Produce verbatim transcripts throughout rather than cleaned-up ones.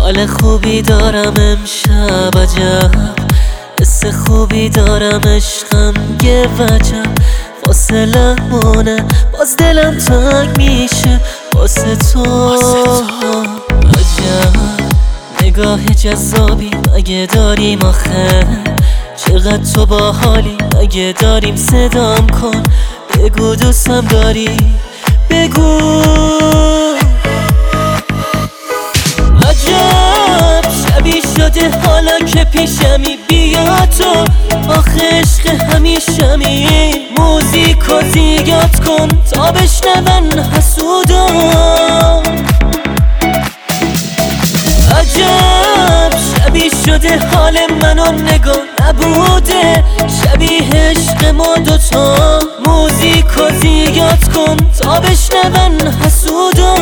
حال خوبی دارم امشب عجب، حس خوبی دارم عشقم یه وجب. فاصله مونه باز دلم تنگ میشه واسه تو عجب. نگاه جذابی مگه داریم آخه، چقدر تو باحالی مگه داریم، صدام کن بگو دوستم داری، بگو. عجب شبیه شده حالا که پیشمی، بیا تو آخه عشق همیشمی. موزیکو زیاد کن تا بشنون حسودا. عجب شبیه شده حال منو نگاه نبوده، شبیه عشق ما دوتا. موزیکو زیاد کن تا بشنون حسودا.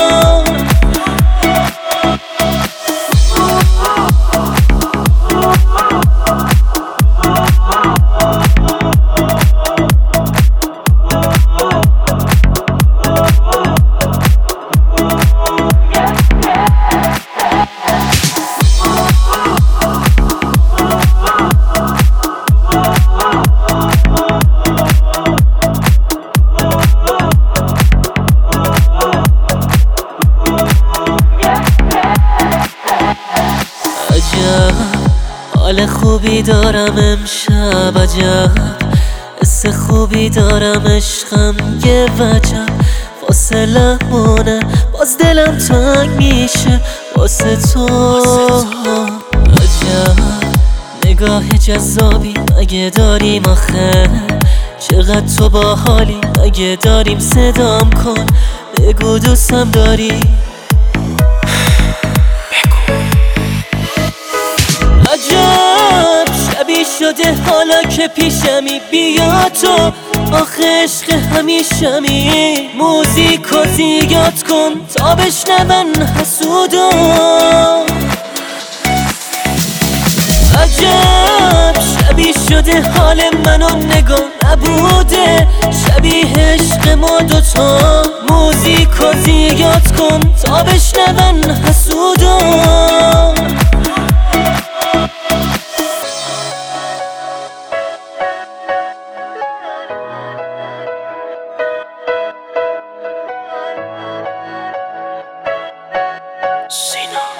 حال خوبی دارم امشب عجب، حس خوبی دارم عشقم یه وجب. فاصله مونه باز دلم تنگ میشه واسه تو عجب. نگاه جذابی مگه داریم آخه، چقدر تو باحالی مگه داریم، صدام کن بگو دوستم داری، عجب شبیه شده حالا که پیشمی، بیا تو آخه عشق همیشمی. موزیکو زیاد کن تا بشنون حسودا. عجب شبیه شده حال منو نگاه نبوده، شبیه عشق ما دوتا. موزیکو زیاد کن تا بشنون حسودا. Sina.